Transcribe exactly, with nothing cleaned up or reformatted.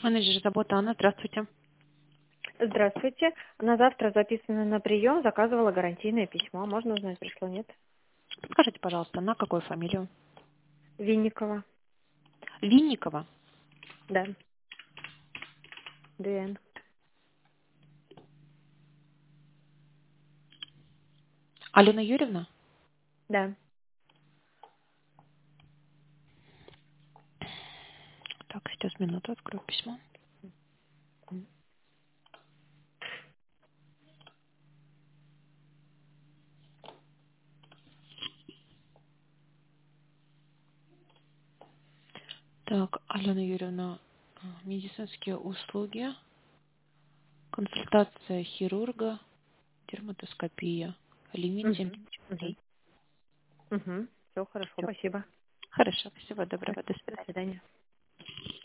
Менеджер заботы Анна, здравствуйте. Здравствуйте. На завтра записана на прием, заказывала гарантийное письмо. Можно узнать, пришло, нет? Скажите, пожалуйста, на какую фамилию? Винникова. Винникова. Да. ДН. Алена Юрьевна? Да. Так, сейчас минуту, открою письмо. Так, Алена Юрьевна, а, медицинские услуги, консультация хирурга, дерматоскопия, лимит Угу. семьдесят Угу. рублей. Угу. Все хорошо, Всё. спасибо. Хорошо, всего доброго, до До свидания. свидания.